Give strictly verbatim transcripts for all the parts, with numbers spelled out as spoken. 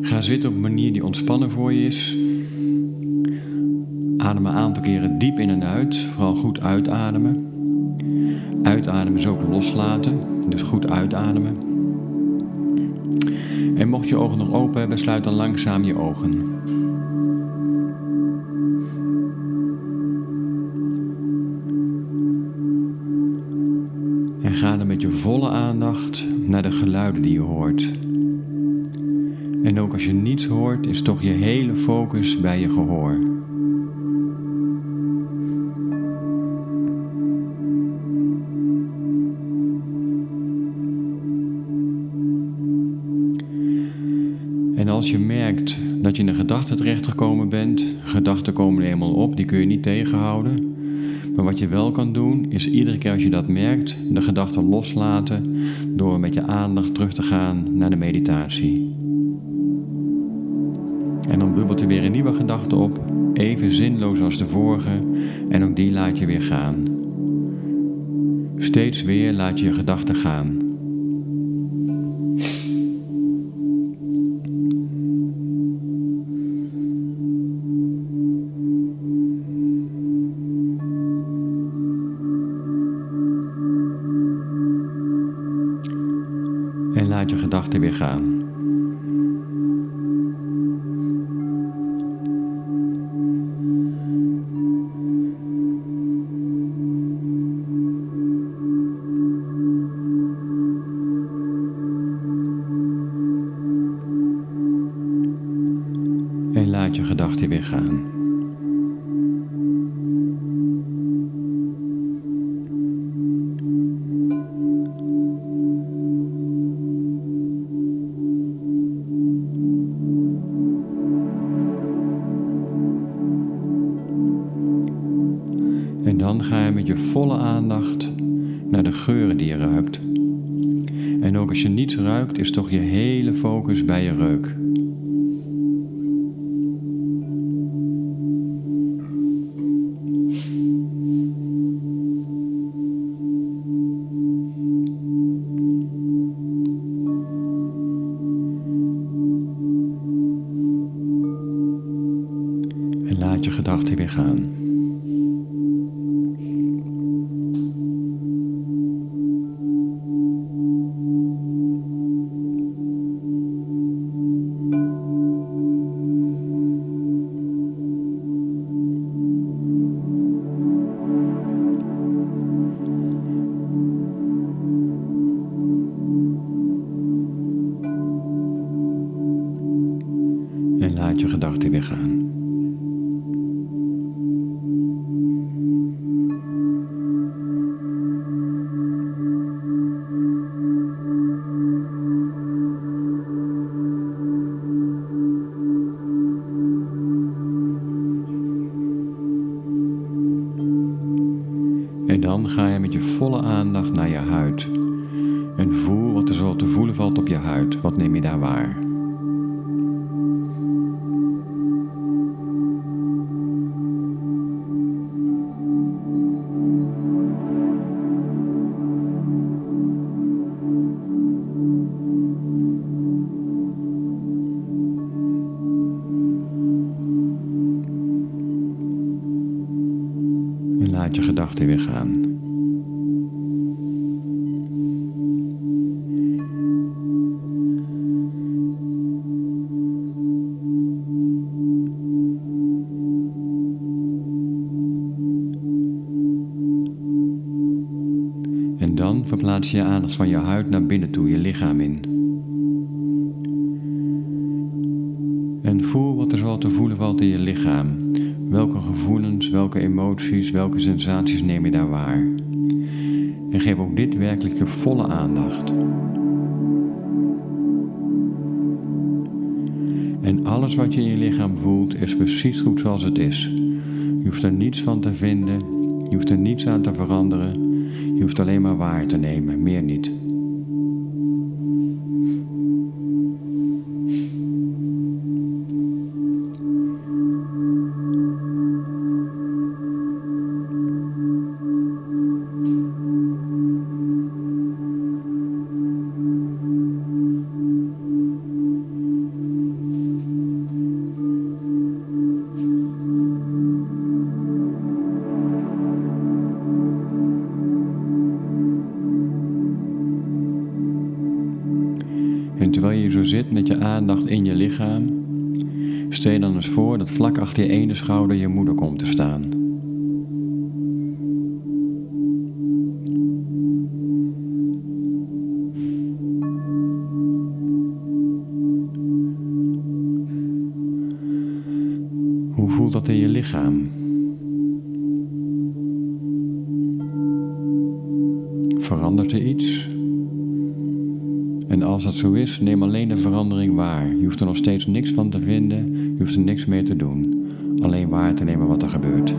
Ga zitten op een manier die ontspannen voor je is. Adem een aantal keren diep in en uit, vooral goed uitademen. Uitademen is ook loslaten, dus goed uitademen. En mocht je ogen nog open hebben, sluit dan langzaam je ogen. En ga dan met je volle aandacht naar de geluiden die je hoort. En ook als je niets hoort, is toch je hele focus bij je gehoor. En als je merkt dat je in een gedachte terechtgekomen bent, gedachten komen er eenmaal op, die kun je niet tegenhouden. Maar wat je wel kan doen, is iedere keer als je dat merkt, de gedachten loslaten door met je aandacht terug te gaan naar de meditatie. En dan bubbelt er weer een nieuwe gedachte op, even zinloos als de vorige, en ook die laat je weer gaan. Steeds weer laat je je gedachten gaan. En laat je gedachten weer gaan. En laat je gedachten weer gaan. En dan ga je met je volle aandacht naar de geuren die je ruikt. En ook als je niets ruikt, is toch je hele focus bij je reuk. En laat je gedachten weer gaan. En laat je gedachten weer gaan. En dan ga je met je volle aandacht naar je huid. En voel wat er zo te voelen valt op je huid. Wat neem je daar waar? En laat je gedachten weer gaan. En dan verplaats je je aandacht van je huid naar binnen toe, je lichaam in. En voel wat er zo te voelen valt in je lichaam. Welke gevoelens, welke emoties, welke sensaties neem je daar waar? En geef ook dit werkelijk je volle aandacht. En alles wat je in je lichaam voelt is precies goed zoals het is. Je hoeft er niets van te vinden, je hoeft er niets aan te veranderen. Je hoeft alleen maar waar te nemen, meer niet. aandacht in je lichaam. Stel je dan eens voor dat vlak achter je ene schouder je moeder komt te staan. Hoe voelt dat in je lichaam? Verandert er iets? En als dat zo is, neem alleen de verandering waar. Je hoeft er nog steeds niks van te vinden, je hoeft er niks meer te doen. Alleen waar te nemen wat er gebeurt.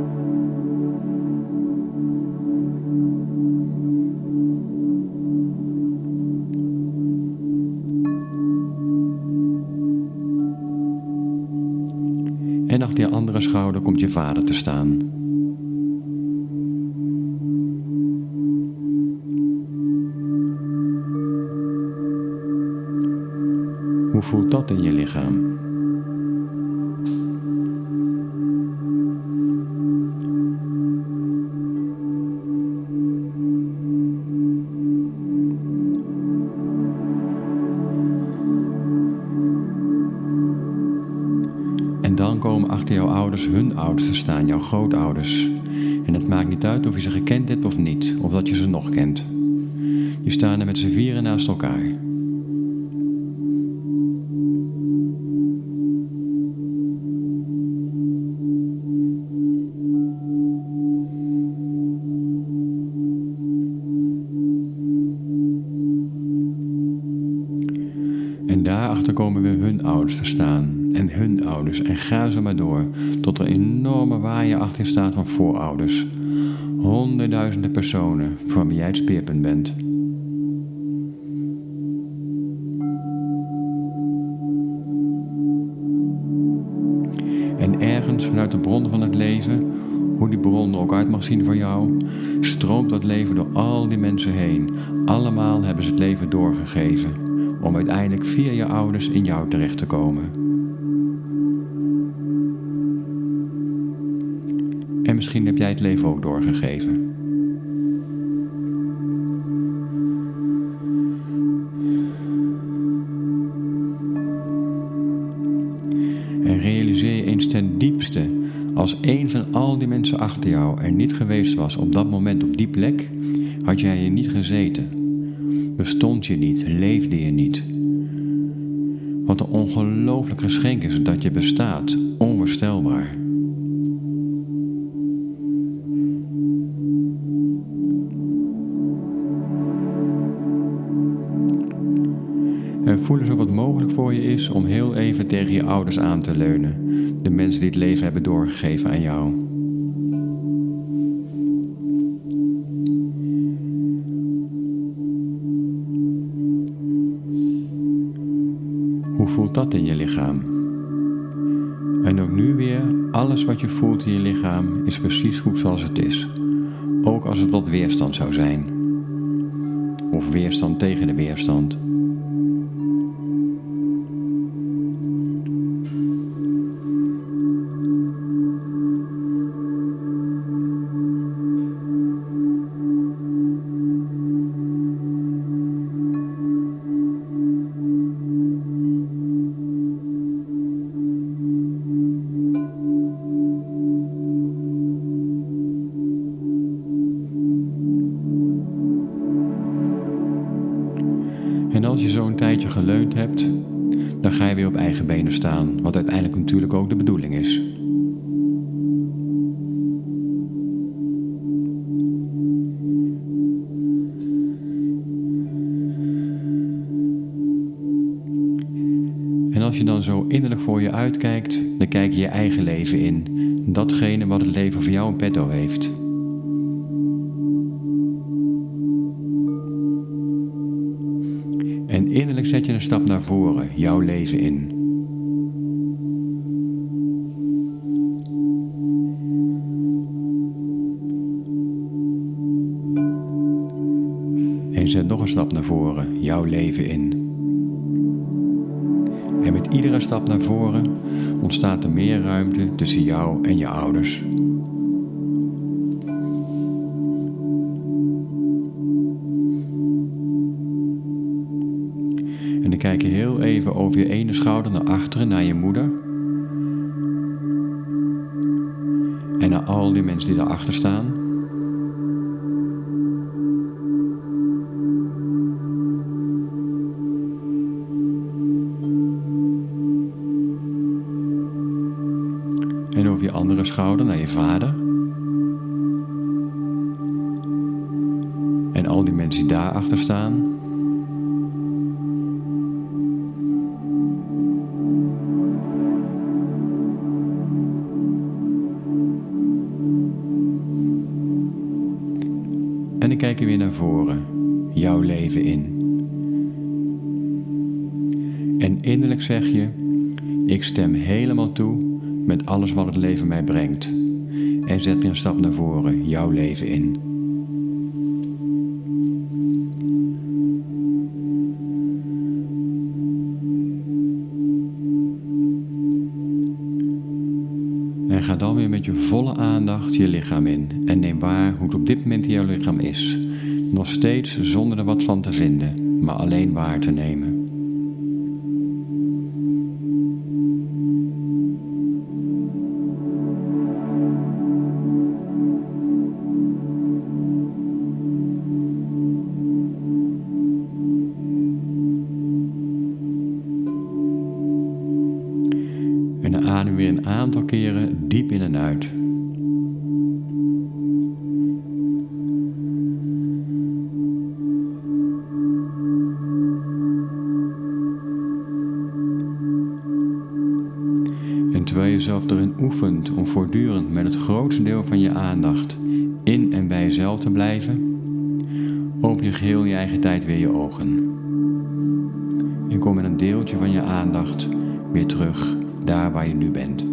En achter je andere schouder komt je vader te staan. Hoe voelt dat in je lichaam? En dan komen achter jouw ouders hun ouders te staan, jouw grootouders. En het maakt niet uit of je ze gekend hebt of niet, of dat je ze nog kent. Die staan er met z'n vieren naast elkaar. En daarachter komen weer hun ouders te staan. En hun ouders. En ga zo maar door. Tot er een enorme waaier achter staat van voorouders. Honderdduizenden personen van wie jij het speerpunt bent. En ergens vanuit de bron van het leven, hoe die bron er ook uit mag zien voor jou, stroomt dat leven door al die mensen heen. Allemaal hebben ze het leven doorgegeven. Om uiteindelijk via je ouders in jou terecht te komen. En misschien heb jij het leven ook doorgegeven. En realiseer je eens ten diepste, als één van al die mensen achter jou er niet geweest was op dat moment op die plek, had jij hier niet gezeten. Bestond je niet, leefde je niet. Wat een ongelooflijk geschenk is dat je bestaat, onvoorstelbaar. En voel eens of het mogelijk voor je is om heel even tegen je ouders aan te leunen. De mensen die het leven hebben doorgegeven aan jou. Hoe voelt dat in je lichaam? En ook nu weer, alles wat je voelt in je lichaam is precies goed zoals het is. Ook als het wat weerstand zou zijn. Of weerstand tegen de weerstand. En als je zo een tijdje geleund hebt, dan ga je weer op eigen benen staan, wat uiteindelijk natuurlijk ook de bedoeling is. En als je dan zo innerlijk voor je uitkijkt, dan kijk je je eigen leven in. Datgene wat het leven voor jou in petto heeft. En innerlijk zet je een stap naar voren, jouw leven in. En zet nog een stap naar voren, jouw leven in. En met iedere stap naar voren ontstaat er meer ruimte tussen jou en je ouders. En ik kijk je heel even over je ene schouder naar achteren, naar je moeder. En naar al die mensen die daarachter staan. En over je andere schouder naar je vader. En al die mensen die daarachter staan. En dan kijk je weer naar voren, jouw leven in. En innerlijk zeg je, ik stem helemaal toe met alles wat het leven mij brengt. En zet weer een stap naar voren, jouw leven in. En ga dan weer met je volle aandacht je lichaam in. En neem waar hoe het op dit moment in jouw lichaam is. Nog steeds zonder er wat van te vinden, maar alleen waar te nemen. En dan adem weer een aantal keren diep in en uit. En terwijl je jezelf erin oefent om voortdurend met het grootste deel van je aandacht in en bij jezelf te blijven, open je geheel je eigen tijd weer je ogen. En kom met een deeltje van je aandacht weer terug daar waar je nu bent.